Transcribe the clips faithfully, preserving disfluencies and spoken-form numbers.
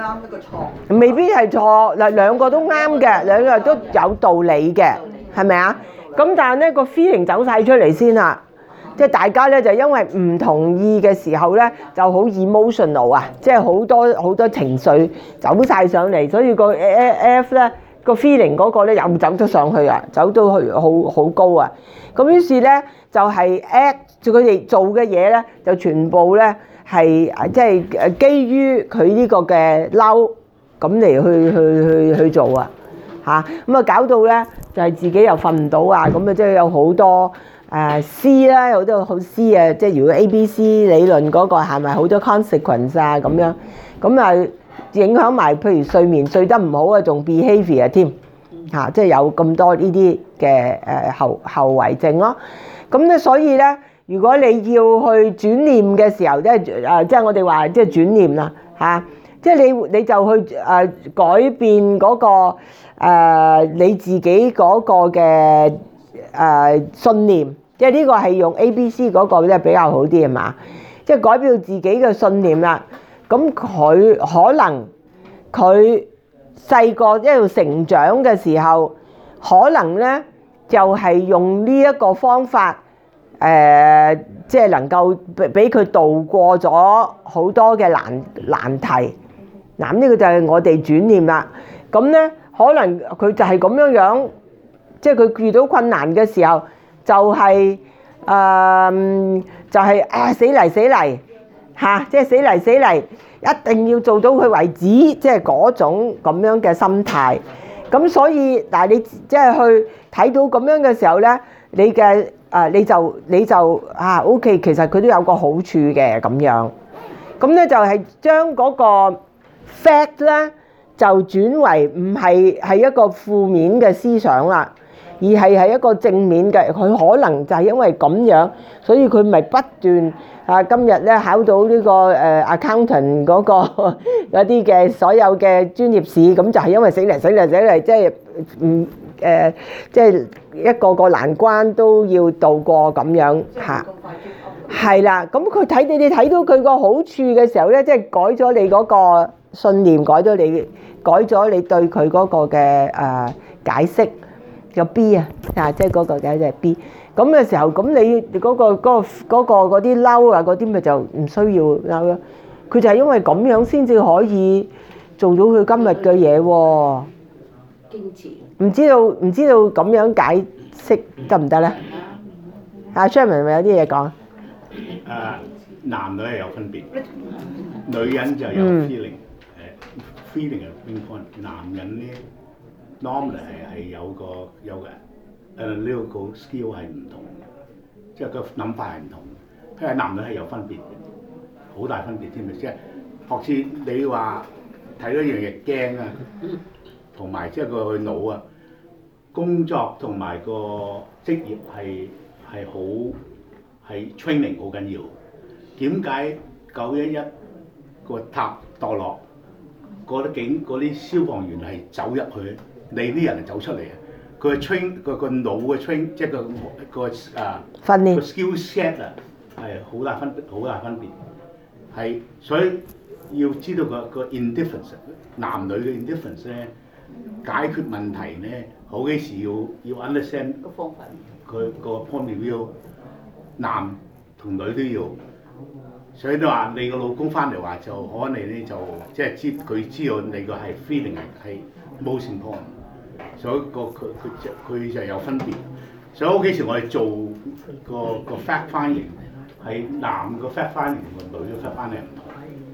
啱一個錯， 未必係錯，嗱兩個都啱嘅，兩個都有道理嘅，係咪啊？咁但係咧個 feeling 走晒出嚟先啦，即係大家咧就因為唔同意嘅時候咧就好 emotional 啊，即係好多好多情緒走晒上嚟，所以個 F 咧個 feeling 嗰個咧又走咗上去啊，走到去好好高啊，咁於是咧就係 act 佢哋做嘅嘢咧就全部咧。係即係誒基於佢呢個嘅嬲咁嚟去去去去做啊嚇，咁啊搞到咧就係自己又瞓唔到啊，咁啊即係有好多誒 C 啦，有好多好 C 啊，即係如果 A B C 理論嗰個係咪好多 consequence 啊咁樣，咁啊影響埋譬如睡眠睡得唔好啊，仲 behaviour 添嚇，即係有咁多呢啲嘅誒後後遺症咯，咁咧所以咧。如果你要去轉念嘅時候，即係誒，即係我哋話即係轉念啦嚇，即係你你就去誒改變嗰個誒你自己嗰個嘅誒信念，即係呢個係用 A B C 嗰個咧比較好啲係嘛？即係改變自己嘅信念啦。咁佢可能佢細個一路成長嘅時候，可能咧就係用呢一個方法。誒、呃，即係能夠俾佢渡過咗好多嘅難難題。嗱，呢個就係我哋轉念啦。咁咧，可能佢就係咁樣樣，即係佢遇到困難嘅時候，就係、是、誒、呃，就係、是、啊死嚟死嚟嚇，即係死嚟死嚟，一定要做到佢為止，即係嗰種咁樣嘅心態。咁所以，但係你即係去睇到咁樣嘅時候咧，你嘅。啊！你就你就啊 OK， 其實佢都有個好處嘅咁樣，咁咧就係將嗰個 fact 咧就轉為唔係係一個負面嘅思想啦，而係係一個正面嘅。佢可能就係因為咁樣，所以佢咪不斷啊今日咧考到呢個誒 accountant 嗰個嗰啲嘅所有嘅專業試，咁就係因為死嚟死嚟死嚟，即係唔。誒、呃，即係一個個難關都要渡過咁樣嚇，係啦。咁佢睇你哋睇到佢個好處嘅時候咧，即係改咗你嗰個信念，改咗你改咗你對佢嗰個嘅誒解釋個 B 啊，啊即係嗰個解釋係 B。咁嘅時候，咁你嗰個嗰個嗰個嗰啲嬲啊嗰啲咪就唔需要嬲咯。佢就係因為咁樣先至可以做到佢今日嘅嘢喎。 堅持。 唔知道唔知道咁樣解釋得唔得咧？阿 Sherman 咪有啲嘢講。 誒，男女係有分別，女人就有 feeling，誒 feeling 係邊方？男人咧 normally 係係有個有個 analytical skill 係唔同，即係個諗法係唔同。因為男女係有分別嘅，好大分別添啊！即係學似你話睇到一樣嘢驚啊，同埋即係個腦啊。工作同埋個職業係係好係 training 好緊要。點解九一一個塔墮落，嗰啲警嗰啲消防員係走入去，你啲人係走出嚟啊？佢嘅 train 個個腦嘅 train 即係個個啊訓練個 skill set 啊係好大分好大分別。係所以要知道個個 indifference 男女嘅 indifference 咧，解決問題咧。好幾時要要 understand 個方法，佢個 point of view，男同女都要，所以都話你個老公翻嚟話就可能你咧就即係知佢知道你個係 feeling 係係 most important，所以個佢佢就佢就有分別。所以好幾時我哋做個個 fact finding 係男個 fact finding 同女個 fact finding 唔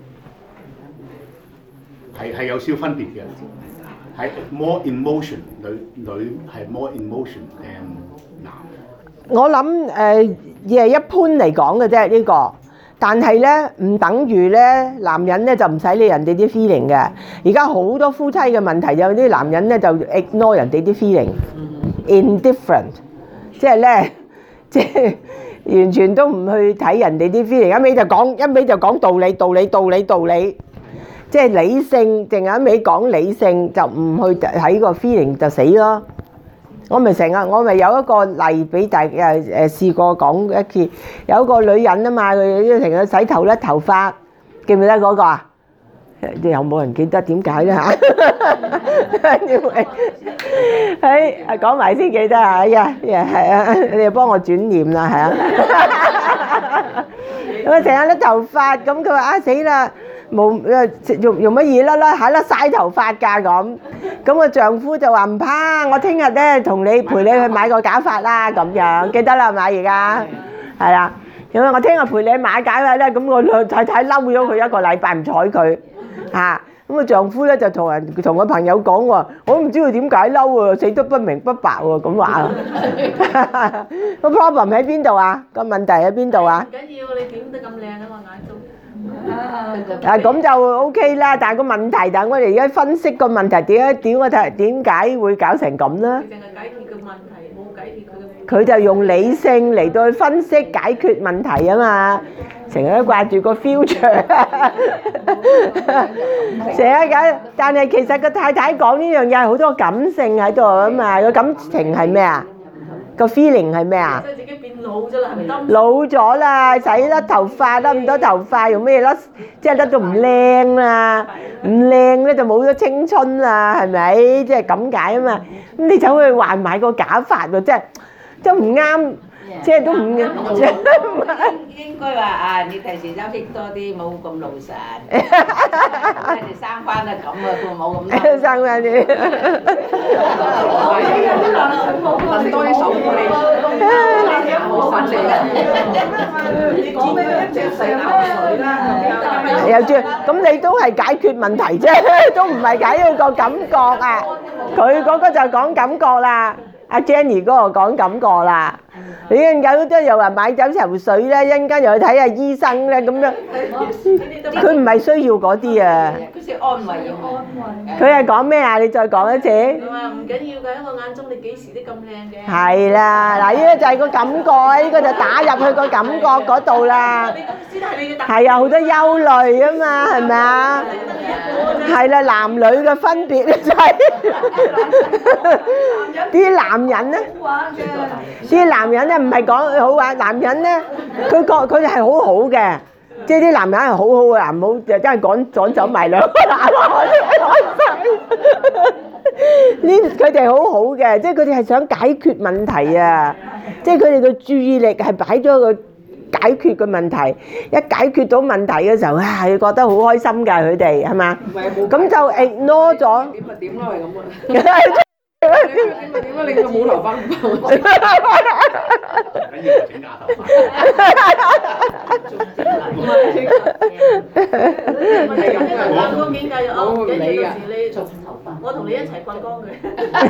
同，係係有少分別嘅。係 more emotion， 女女係 more emotion than 男。 我諗誒，而係一般嚟講嘅啫呢個，但係咧唔等於咧男人咧就唔使理人哋啲 feeling 嘅。而家好多夫妻嘅問題，有啲男人咧就 ignore 人哋啲 feeling，indifferent，即係咧即係完全都唔去睇人哋啲 feeling，一味就講一味就講道理道理道理道理。即係理性，淨係一味講理性，就唔去睇個 feeling 就死咯。我咪成日，我咪有一個例俾大家誒誒試過講一次，有一個女人啊嘛，佢成日洗頭甩頭髮，記唔記得嗰個啊？ 有冇人記得點解咧嚇？因為喺講埋先記得啊！哎呀，係啊，你哋幫我轉念啦，係啊。咁啊，成日甩頭髮，咁佢話啊死啦，冇誒用用乜嘢甩甩下甩曬頭髮㗎咁。咁個丈夫就話唔怕，我聽日咧同你陪你去買個假髮啦，咁樣記得啦，係咪而家？係啦，咁啊我聽日陪你買假髮咧，咁我太太嬲咗佢一個禮拜唔睬佢嚇。咁個丈夫咧就同人同個朋友講喎，我都唔知佢點解嬲喎，死得不明不白喎，咁話。個 problem 喺邊度啊？個問題喺邊度啊？ 唔緊要，你點都咁靚喺我眼中。 啊咁就 OK 啦，但係個問題，但係我哋而家分析個問題點解點我睇點解會搞成咁咧？ 淨係解決個問題，冇解決佢嘅。 佢就用理性嚟到去分析解決問題啊嘛，成日都掛住個 future，成日咁，但係其實個太太講呢樣嘢係好多感性喺度啊嘛，個感情係咩啊？個 feeling 係咩啊？ 即係自己變老咗啦，係咪得？ 老咗啦，洗甩頭髮，甩咁多頭髮，用咩甩？即係甩到唔靚啦，唔靚咧就冇咗青春啦，係咪？即係咁解啊嘛。咁你走去換埋個假髮喎，即係都唔啱，即係都唔啱。 應該話啊，你第時休息多啲，冇咁勞神。你哋生翻啊咁啊，都冇咁多。 生翻啲。 揾多啲手鼓你，好奮力。你講咩一隻細牛水啦？ 有豬，咁你都係解決問題啫，都唔係解決個感覺啊。佢嗰個就講感覺啦。阿 Jenny 嗰個講感覺啦，你一陣間都又話買酒頭水咧，一陣間又去睇下醫生咧，咁樣佢唔係需要嗰啲啊。 佢先安慰安慰。 佢係講咩啊？你再講一次。 佢話唔緊要㗎，喺我眼中你幾時都咁靚嘅。 係啦，嗱呢個就係個感覺，呢個就打入去個感覺嗰度啦。 你咁先係你嘅特。 係啊，好多憂慮啊嘛，係咪啊？係啦，男女嘅分別咧就係啲男人咧，啲男人咧唔係講好玩，男人咧佢覺佢哋係好好嘅，即係啲男人係好好嘅，唔好就真係趕趕走埋兩個男人。呢佢哋好好嘅，即係佢哋係想解決問題啊！即係佢哋嘅注意力係擺咗個解決嘅問題，一解決到問題嘅時候，啊，覺得好開心㗎，佢哋係嘛？咁就 ignore 咗。 點咪點咯，係咁啊！點咪點啊！你個冇頭髮唔夠。 緊要整假頭髮。 我我境界就哦，唔緊要，到時你我同你一齊刮光佢。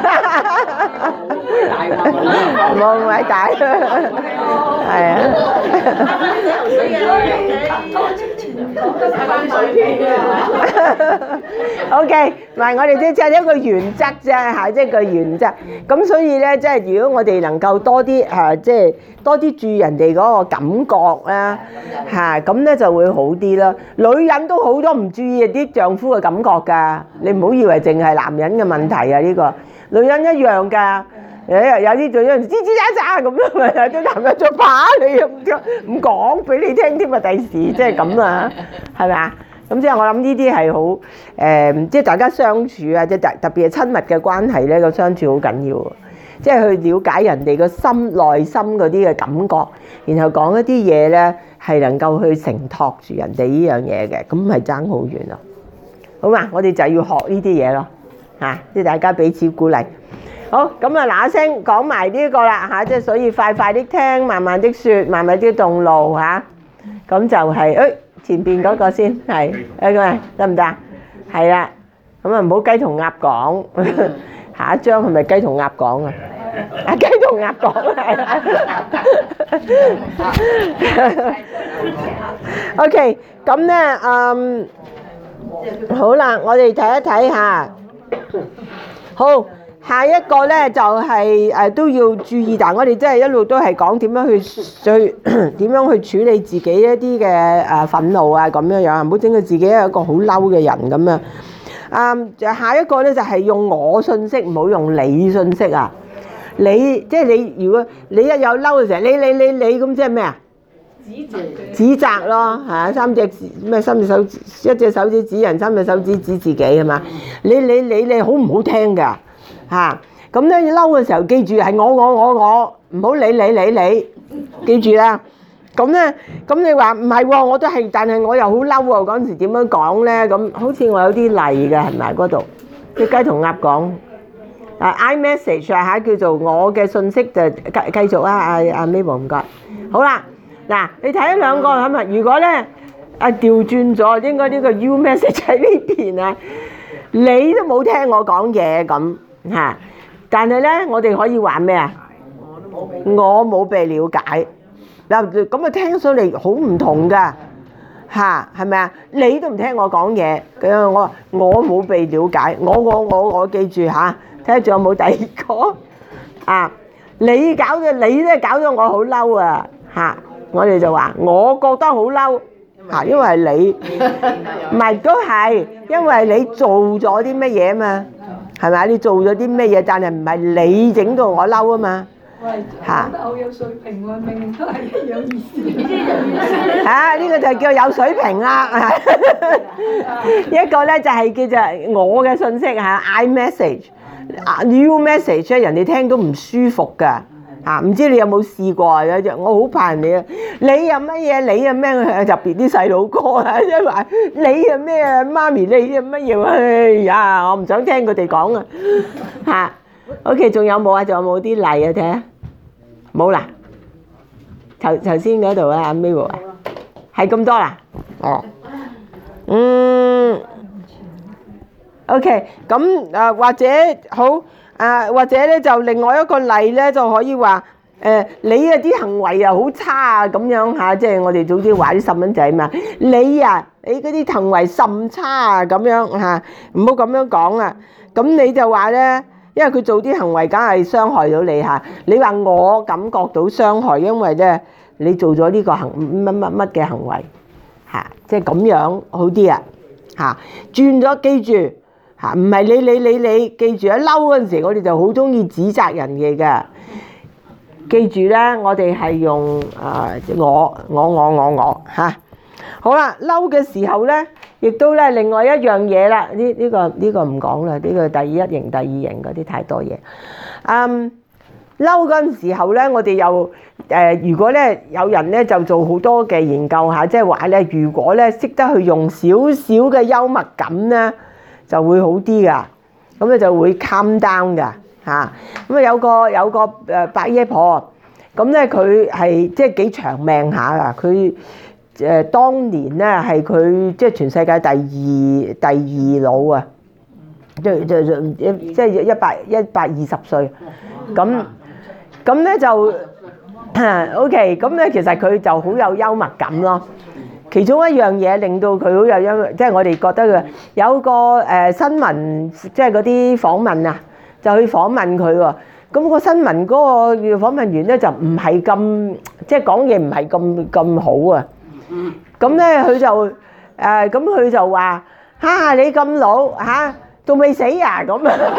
冇咁偉大，係啊。O K， 唔係我哋即係一個原則啫嚇，即係個原則。咁所以咧，即係如果我哋能夠多啲誒，即係多啲注意人哋嗰個感覺啦嚇，咁咧就會好啲啦。女人都好多唔注意啲丈夫嘅感覺㗎，你唔好以為淨係男人嘅問題啊！呢個女人一樣㗎。有有啲做咗吱吱喳喳咁樣，咪有啲男人做把你唔唔講俾你聽添啊！第時即係咁啊，係咪啊？咁即係我諗呢啲係好誒，即係大家相處啊，即係特特別係親密嘅關係咧，個相處好緊要。即係去了解人哋個心內心嗰啲嘅感覺，然後講一啲嘢咧係能夠去承托住人哋呢樣嘢嘅，咁係爭好遠咯。好嘛，我哋就要學呢啲嘢咯，嚇！即係大家彼此鼓勵。好，咁啊嗱聲講埋呢個啦嚇，即係所以快快啲聽，慢慢啲説，慢慢啲動怒嚇。咁就係誒前邊嗰個先係誒咁啊，得唔得啊？係啦，咁啊唔好雞同鴨講。下一章係咪雞同鴨講啊？啊雞同鴨講係啦。OK，咁咧嗯好啦，我哋睇一睇下。好。下一個咧就係誒都要注意，但係我哋真係一路都係講點樣去去點樣去處理自己一啲嘅誒憤怒啊咁樣樣，唔好整到自己係一個好嬲嘅人咁樣。啊，下一個咧就係用我信息，唔好用你信息啊！你即係你，如果你一有嬲嘅時候，你你你你咁即係咩啊？ 指責咯，係啊，三隻咩三隻手指，一隻手指指人，三隻手指指自己係嘛？你你你你好唔好聽㗎嚇？咁咧嬲嘅時候，記住係我我我我，唔好理你你你，記住啦。咁咧咁你話唔係喎，我都係，但係我又好嬲喎。嗰陣時點樣講咧？咁好似我有啲例嘅係咪嗰度？啲雞同鴨講。啊 iMessage 啊嚇，叫做我嘅信息就繼繼續啊，阿阿 Mabel 唔該。好啦，嗱你睇一兩個係咪？如果咧啊調轉咗，應該呢個 U message 喺呢邊啊，你都冇聽我講嘢咁嚇，但係咧我哋可以話咩啊？我冇被了解嗱，咁啊聽上嚟好唔同㗎嚇，係咪啊？你都唔聽我講嘢，咁樣我我冇被了解，我我我我記住嚇。睇下仲有冇第二個啊？你搞咗你咧搞咗我好嬲啊！嚇，我哋就話我覺得好嬲嚇，因為係你，唔係都係因為你做咗啲乜嘢啊嘛，係咪？你做咗啲乜嘢，但係唔係你整到我嬲啊嘛嚇。 我有水平喎，明明都係有意思。 嚇，呢個就叫有水平啦。一個咧就係叫做我嘅信息嚇 iMessage。New message 咧，人哋聽都唔舒服㗎嚇，唔知你有冇試過啊？有隻我好怕人哋啊，你有乜嘢？你有咩？特別啲細佬哥啊，即係話你有咩啊？媽咪你有乜嘢？哎呀，我唔想聽佢哋講啊嚇。OK， 仲有冇啊？仲有冇啲例啊？睇下冇啦。頭頭先嗰度啊，阿 Mabel啊，係咁多啦。哦，嗯。OK，咁誒或者好誒，或者咧就另外一個例咧就可以話誒，你啊啲行為啊好差啊咁樣嚇，即係我哋總之話啲細蚊仔嘛，你啊你嗰啲行為甚差啊咁樣嚇，唔好咁樣講啊。咁你就話咧，因為佢做啲行為梗係傷害到你嚇，你話我感覺到傷害，因為咧你做咗呢個行乜乜乜嘅行為嚇，即係咁樣好啲啊嚇，轉咗記住。嚇，唔係你你你你，記住喺嬲嗰陣時，我哋就好中意指責人嘅㗎。記住咧，我哋係用啊我我我我我嚇。好啦，嬲嘅時候咧，亦都咧另外一樣嘢啦。呢呢個呢個唔講啦，呢個第一型、第二型嗰啲太多嘢。嗯，嬲嗰陣時候咧，我哋又誒，如果咧有人咧就做好多嘅研究下，即係話咧，如果咧識得去用少少嘅幽默感咧，就會好啲噶，咁咧就會 calm down 噶嚇。咁啊有個有個誒伯爺婆，咁咧佢係即係幾長命下噶。佢誒當年咧係佢即係全世界第二第二老啊，即係即係即係一百一百二十歲。咁咁咧就 OK，咁咧其實佢就好有幽默感咯。其中一樣嘢令到佢好有幽默，即係我哋覺得佢有個誒新聞，即係嗰啲訪問啊，就去訪問佢喎。咁個新聞嗰個訪問員咧就唔係咁，即係講嘢唔係咁咁好啊。咁咧佢就誒，咁佢就話：嚇你咁老嚇，仲未死啊？咁啊！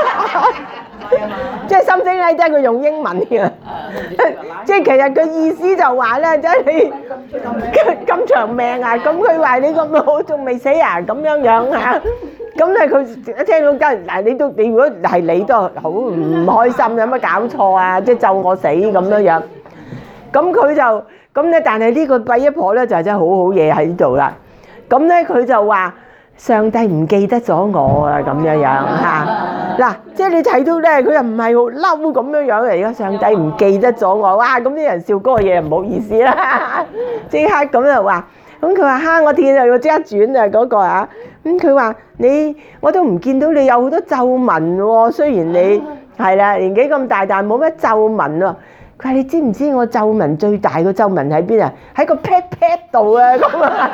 即係心聲咧，即係佢用英文嘅，即係其實佢意思就話咧，即係你咁長命啊，咁佢話你咁老仲未死啊，咁樣樣嚇，咁咧佢一聽到真嗱，你都你如果係你都好唔開心，有乜搞錯啊？即係咒我死咁樣樣，咁佢就咁咧，但係呢個伯爺婆咧就真係好好嘢喺呢度啦，咁咧佢就話。上帝唔記得咗我啊，咁樣樣嚇嗱，即係你睇到咧，佢又唔係好嬲咁樣樣嚟嘅。上帝唔記得咗我，哇！咁啲人笑嗰個嘢唔好意思啦，即刻咁就話，咁佢話嚇我天啊，要即刻轉啊嗰個啊，咁佢話你我都唔見到你有好多皺紋喎，雖然你係啦年紀咁大，但係冇乜皺紋喎。佢話你知唔知我皺紋最大個皺紋喺邊啊？喺個 pat pat 度啊咁啊！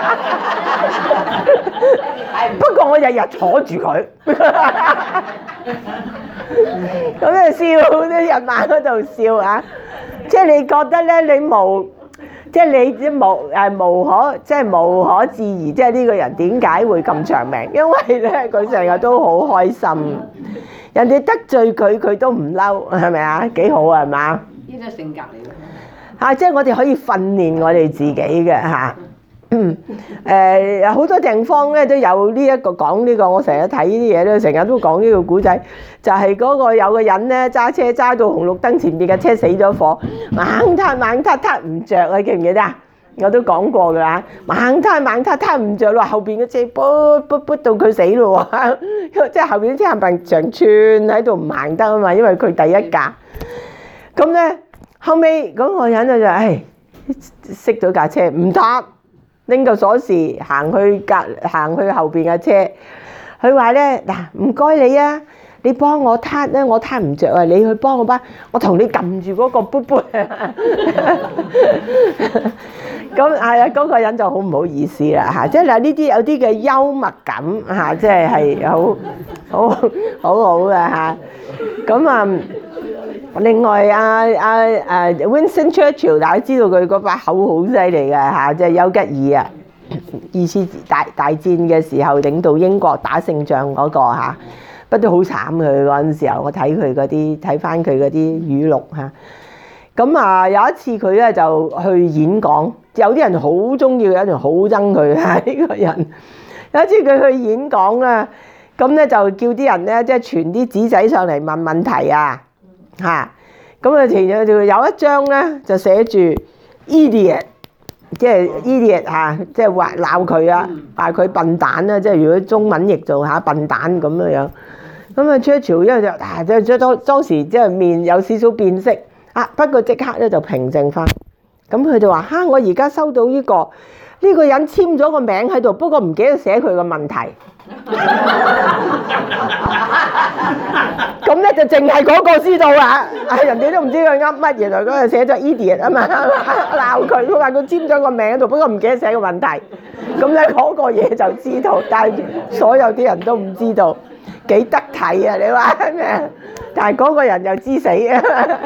不過我日日坐住佢，咁啊笑，啲日晚嗰度笑啊！即係你覺得咧，你無即係你啲無誒無可即係無可置疑，即係呢個人點解會咁長命？因為咧佢成日都好開心，人哋得罪佢佢都唔嬲，係咪啊？幾好啊，係嘛？ 呢個性格嚟嘅。 嚇，即係我哋可以訓練我哋自己嘅嚇。嗯，誒好多地方咧都有呢一個講呢個，我成日睇呢啲嘢咧，成日都講呢個古仔，就係嗰個有個人咧揸車揸到紅綠燈前邊嘅車死咗火，猛撻猛撻撻唔着啊！記唔記得啊？我都講過㗎啦，猛撻猛撻撻唔着咯，後邊嘅車卜卜卜到佢死咯喎，即係後邊啲車冚唪唥成串喺度唔行得啊嘛，因為佢第一架。咁咧後尾嗰個人就就誒熄咗架車唔撻。拎個鎖匙行去隔行去後邊嘅車，佢話咧嗱唔該你啊，你幫我撻咧，我撻唔着啊，你去幫我幫，我同你撳住嗰個杯杯。咁係啊，嗰個人就好唔好意思啦嚇，即係嗱呢啲有啲嘅幽默感嚇，即係係好好好好嘅嚇。咁啊〜另外啊啊啊 Winston Churchill 大家知道佢嗰把口好犀利嘅嚇，即係丘吉爾啊，二次大大戰嘅時候領導英國打勝仗嗰個嚇，不過都好慘佢嗰陣時候，我睇佢嗰啲睇翻佢嗰啲語錄嚇。咁啊有一次佢咧就去演講，有啲人好中意，有啲人好憎佢啊呢個人。有一次佢去演講啦，咁咧就叫啲人咧即係傳啲紙仔上嚟問問題啊。嚇，咁啊前日就有一張咧就寫住 idiot， 即係 idiot 嚇，即係話鬧佢啊，話佢笨蛋啦，即係如果中文譯做嚇笨蛋咁樣樣。咁啊 Churchill 因為就啊即係當當時即係面有少少變色啊，不過即刻咧就平靜翻。咁佢就話嚇，我而家收到呢個呢個人簽咗個名喺度，不過唔記得寫佢個問題。咁咧就淨係嗰個知道啦，人哋都唔知佢噏乜，原來嗰個寫咗 idiot 啊嘛，鬧佢，佢話佢簽咗個名喺度，不過唔記得寫個問題。咁咧嗰個嘢就知道，但係所有啲人都唔知道，幾得體啊！你話咩？但係嗰個人又知死啊！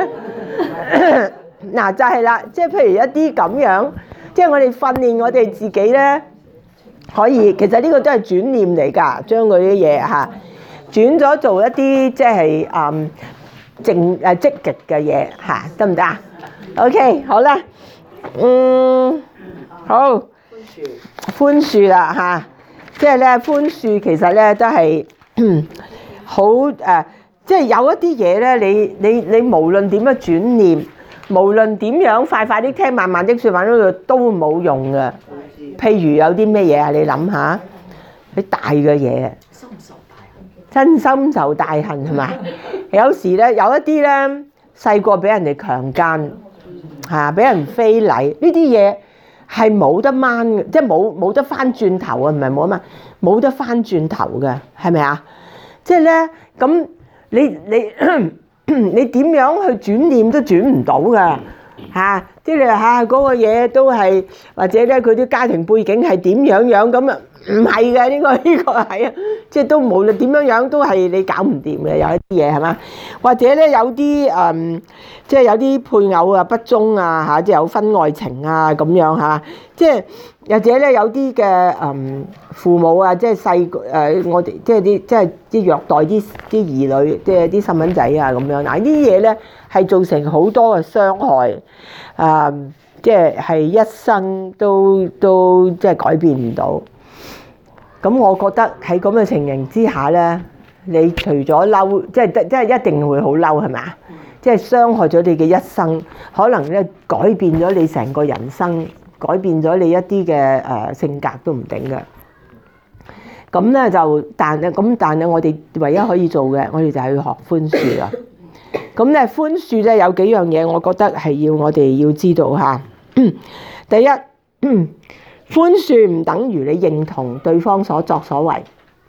嗱就係啦，即係譬如一啲咁樣，即係我哋訓練我哋自己咧。可以，其實呢個都係轉念嚟㗎，將嗰啲嘢嚇轉咗做一啲即係誒正誒積極嘅嘢嚇，得唔得啊 ？OK， 好啦，嗯，好，寬恕，寬恕啦嚇，即係咧寬恕其實咧都係好誒，即係有一啲嘢咧，你你你無論點樣轉念，無論點樣快快啲聽，慢慢啲説話嗰度都冇用嘅。譬如有啲咩嘢啊？你諗下，啲大嘅嘢，真心受大恨係嘛？有時咧有一啲咧細個俾人哋強姦嚇，俾人非禮，呢啲嘢係冇得掹嘅，即係冇冇得翻轉頭啊！唔係冇啊嘛，冇得翻轉頭嘅，係咪啊？即係咧咁，你你你點樣去轉念都轉唔到㗎嚇！即係你話嚇嗰個嘢都係，或者咧佢啲家庭背景係點樣樣咁啊？唔係嘅，呢個呢個係啊，即係都無論點樣樣都係你搞唔掂嘅，有一啲嘢係嘛？或者咧有啲誒，即係有啲配偶啊不忠啊嚇，即係有婚外情啊咁樣嚇，即係或者咧有啲嘅誒父母啊，即係細誒我哋即係啲即係啲虐待啲啲兒女，即係啲細蚊仔啊咁樣嗱，呢啲嘢咧係造成好多嘅傷害。啊、嗯，即係係一生都都即係改變唔到。咁我覺得喺咁嘅情形之下咧，你除咗嬲，即係即係一定會好嬲，係咪啊？即係傷害咗你嘅一生，可能咧改變咗你成個人生，改變咗你一啲嘅誒性格都唔定嘅。咁咧就但係咁，但係我哋唯一可以做嘅，我哋就係要學寬恕啦。咁咧寬恕咧有幾樣嘢，我覺得係要我哋要知道嚇。第一，寬恕唔等於你認同對方所作所為。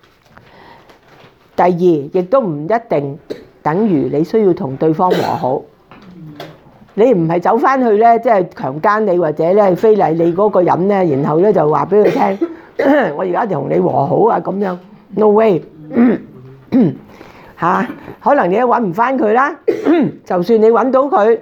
第二，亦都唔一定等於你需要同對方和好。你唔係走翻去咧，即係強姦你或者咧非禮你嗰個人咧，然後咧就話俾佢聽，我而家就同你和好啊咁樣。No way。嚇，可能你都揾唔翻佢啦。就算你揾到佢，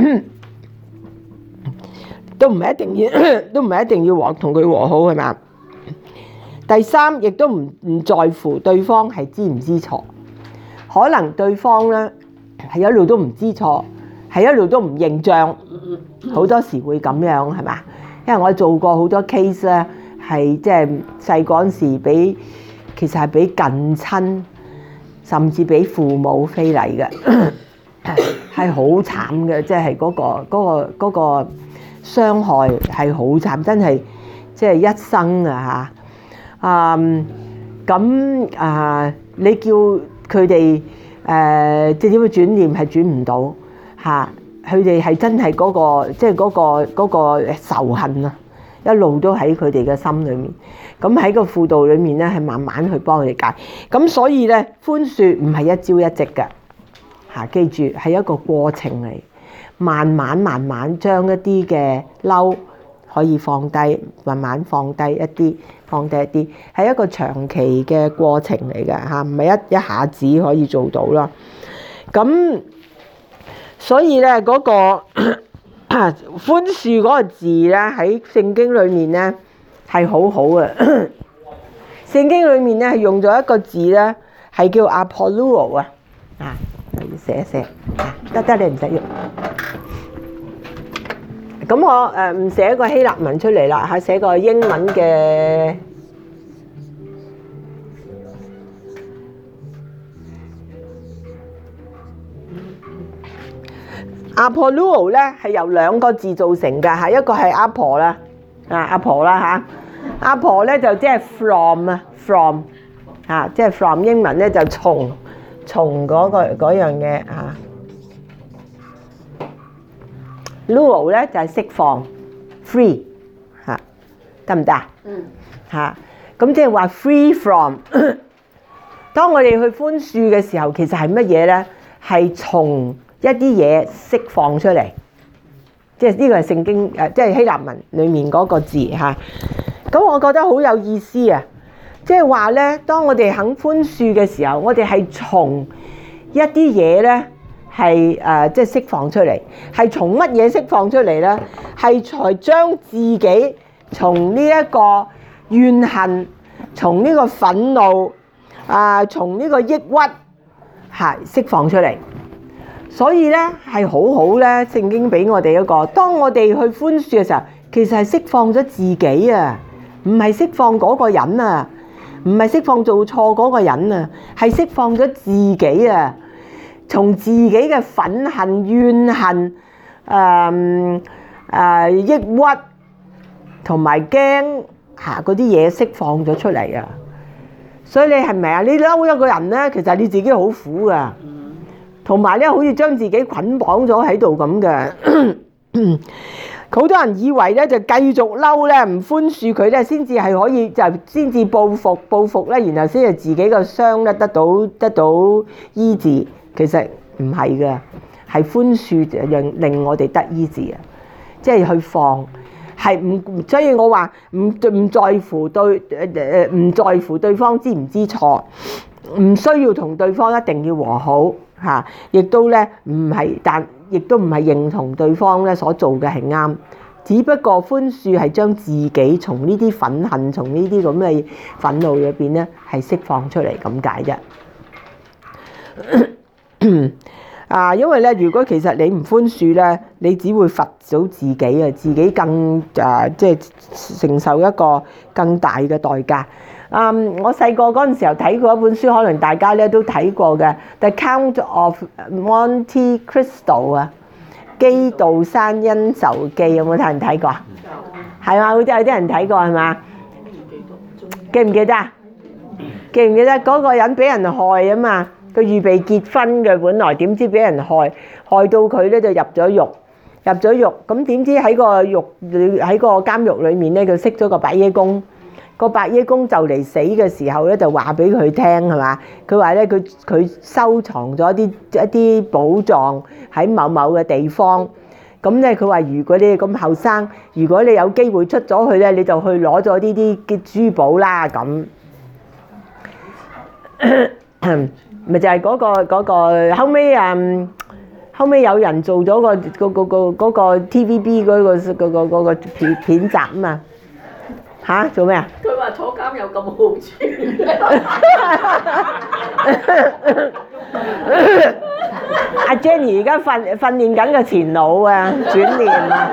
都唔係一定要，都唔係一定要和同佢和好係嘛？第三，亦都唔唔在乎對方係知唔知錯，可能對方咧係一路都唔知錯，係一路都唔認賬好多時會咁樣係嘛？因為我做過好多 case 咧，係即係細嗰陣時俾其實係俾近親，甚至俾父母非禮嘅，係好慘嘅，即係嗰個嗰個嗰個傷害係好慘，真係即係一生啊嚇！啊咁啊，你叫佢哋誒即係點樣轉念係轉唔到嚇？佢哋係真係嗰個即係嗰個嗰個仇恨啊，一路都喺佢哋嘅心裏面。咁喺個輔導裏面咧，係慢慢去幫佢哋解。咁所以咧，寬恕唔係一朝一夕嘅嚇，記住係一個過程嚟，慢慢慢慢將一啲嘅嬲可以放低，慢慢放低一啲，放低一啲，係一個長期嘅過程嚟嘅嚇，唔係一一下子可以做到啦。咁所以咧，嗰個寬恕嗰個字咧，喺聖經裏面咧係好好嘅。聖經裏面咧係用咗一個字咧，係叫 apoluo 啊，啊，要寫一寫，得得你唔使用。咁我誒唔寫個希臘文出嚟啦，係寫個英文嘅。apoluo 咧係由兩個字造成嘅嚇，一個係阿婆啦，啊阿婆啦嚇，阿婆咧就即係 from 啊 from 嚇，即係 from 英文咧就從從嗰個嗰樣嘢嚇。luo 咧就係釋放 free 嚇，得唔得啊？嗯嚇，咁即係話 free from。當我哋去寬恕嘅時候，其實係乜嘢咧？係從一啲嘢釋放出嚟，即係呢個係聖經誒，即係希臘文裡面嗰個字嚇。咁我覺得好有意思啊！即係話咧，當我哋肯寬恕嘅時候，我哋係從一啲嘢咧係誒，即係釋放出嚟，係從乜嘢釋放出嚟咧？係才將自己從呢一個怨恨，從呢個憤怒啊，從呢個抑鬱係釋放出嚟。所以咧係好好咧，聖經俾我哋一個，當我哋去寬恕嘅時候，其實係釋放咗自己啊，唔係釋放嗰個人啊，唔係釋放做錯嗰個人啊，係釋放咗自己啊，從自己嘅憤恨、怨恨、誒誒抑鬱同埋驚嚇嗰啲嘢釋放咗出嚟啊！所以你係咪啊？你嬲一個人咧，其實你自己好苦噶。同埋咧，好似將自己捆綁咗喺度咁嘅，好多人以為咧就繼續嬲咧，唔寬恕佢咧，先至係可以就先至報復報復咧，然後先係自己個傷咧得到得到醫治。其實唔係嘅，係寬恕令令我哋得醫治啊！即係去放，係唔，所以我話唔唔在乎對誒誒唔在乎對方知唔知錯，唔需要同對方一定要和好。嚇，亦都咧唔係，但亦都唔係認同對方咧所做嘅係啱，只不過寬恕係將自己從呢啲憤恨、從呢啲咁嘅憤怒入邊咧係釋放出嚟咁解啫。啊，因為咧，如果其實你唔寬恕咧，你只會罰到自己啊，自己更啊即係承受一個更大嘅代價。Um, 我細個嗰陣時候睇過一本書，可能大家咧都睇過嘅《The Count of Monte Cristo》啊，《基道山恩仇記》有冇睇人睇過啊？係嘛，好似有啲人睇過係嘛？記唔記得啊？記唔記得嗰個人俾人害啊嘛？佢預備結婚嘅，本來點知俾人害，害到佢咧就入咗獄，入咗獄。咁點知喺個獄喺個監獄裡面咧，佢識咗個白耶公。個白耶公就嚟死嘅時候咧，就話俾佢聽係嘛？佢話咧，佢佢收藏咗一啲一啲寶藏喺某某嘅地方。咁咧，佢話如果你咁後生，如果你有機會出咗去咧，你就去攞咗呢啲嘅珠寶啦。咁咪就係嗰個嗰個後尾啊，後尾有人做咗個嗰個個嗰個 T V B 嗰個嗰個嗰個片片集啊嘛。嚇，做咩啊？ 佢話坐監有咁好處。 阿 Jenny 而家訓訓練緊個前腦啊，轉念啊。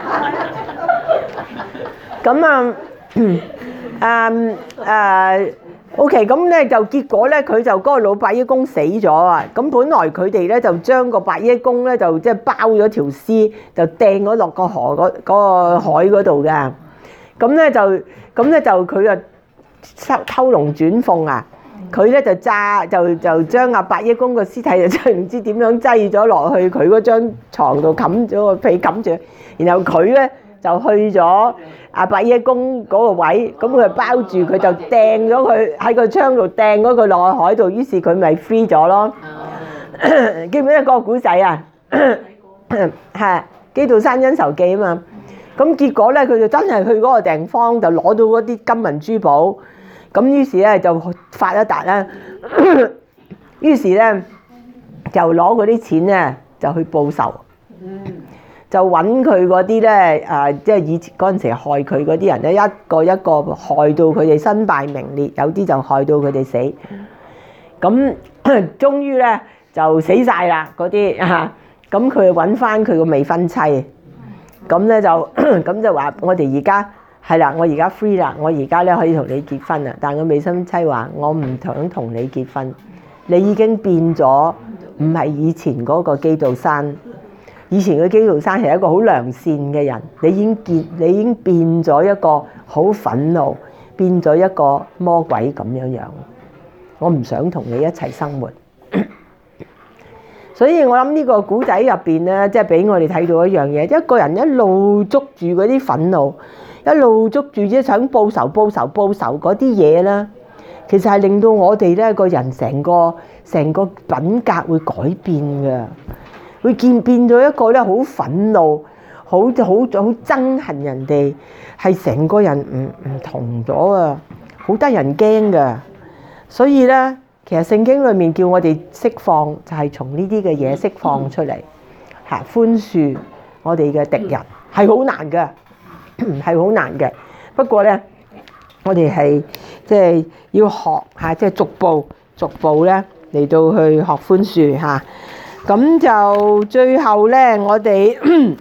咁啊，誒誒 OK，咁咧就結果咧，佢就嗰個老伯爺公死咗啊！咁本來佢哋咧就將個伯爺公咧就即係包咗條屍，就掟咗落個河嗰嗰個海嗰度嘅。咁咧就咁咧就佢啊偷偷龍轉鳳啊！佢咧就炸就就將阿伯爺公個屍體就真係唔知點樣擠咗落去佢嗰張牀度，冚咗個被冚住，然後佢咧就去咗阿伯爺公嗰個位，咁佢就包住佢就掟咗佢喺個窗度掟咗佢落海度，於是佢咪 free 咗咯。記唔記得嗰個古仔啊？係《基督山恩仇記》啊嘛。咁結果咧，佢就真係去嗰個地方就攞到嗰啲金銀珠寶，咁於是咧就發一達啦。於是咧就攞嗰啲錢咧就去報仇。就揾佢嗰啲咧，誒，即係以前嗰陣時害佢嗰啲人咧，一個一個害到佢哋身敗名裂，有啲就害到佢哋死。咁終於咧就死晒啦嗰啲嚇，咁佢揾翻佢個未婚妻，咁咧就咁就話：我哋而家係啦，我而家 free 啦，我而家咧可以同你結婚啦。但係個未婚妻話：我唔想同你結婚，你已經變咗，唔係以前嗰個基道山。以前嘅基道山係一個好良善嘅人，你已經變，你已經變咗一個好憤怒，變咗一個魔鬼咁樣樣。我唔想同你一齊生活。所以我諗呢個古仔入邊咧，即係俾我哋睇到一樣嘢，一個人一路捉住嗰啲憤怒，一路捉住即係想報仇、報仇、報仇嗰啲嘢啦，其實係令到我哋咧個人成個成個品格會改變嘅。會見變咗一個咧好憤怒、好好好憎恨人哋，係成個人唔唔同咗啊！好得人驚㗎。所以咧，其實聖經裏面叫我哋釋放，就係從呢啲嘅嘢釋放出嚟嚇，寬恕我哋嘅敵人係好難嘅，係好難嘅。不過咧，我哋係即係要學嚇，即係逐步逐步咧嚟到去學寬恕嚇。咁就最後咧，我哋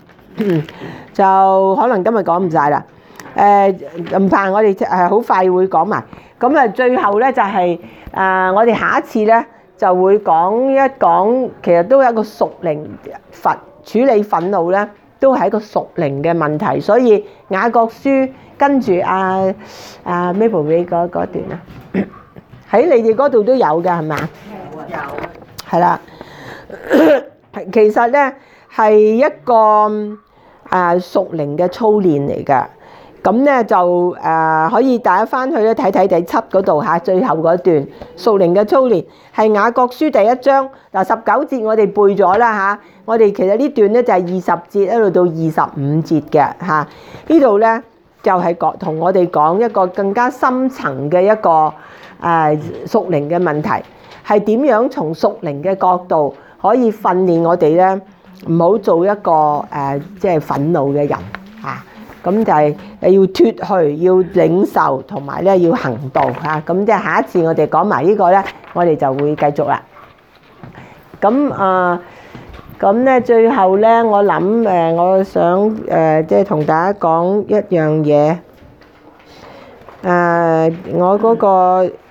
就可能今日講唔晒啦。誒唔怕，我哋誒好快會講埋。咁啊，最後咧就係誒，我哋下一次咧就會講一講，其實都係一個屬靈憤處理憤怒咧，都係一個屬靈嘅問題。所以雅各書跟住阿阿 Mabel 你嗰嗰段啊，喺你哋嗰度都有㗎係嘛？有，係啦。其實咧係一個誒屬靈嘅操練嚟㗎，咁咧就誒可以大家翻去咧睇睇第七嗰度嚇，最後嗰段屬靈嘅操練係雅各書第一章嗱十九節，我哋背咗啦嚇，我哋其實呢段咧就係二十節一路到二十五節嘅嚇，呢度咧就係講同我哋講一個更加深層嘅一個誒屬靈嘅問題，係點樣從屬靈嘅角度可以訓練我哋咧，唔好做一個誒，即係憤怒嘅人嚇。咁就係誒要脫去，要領受，同埋咧要行動嚇。咁即係下一次我哋講埋呢個咧，我哋就會繼續啦。咁啊，咁咧最後咧，我諗誒，我想誒，即係同大家講一樣嘢。誒，我嗰個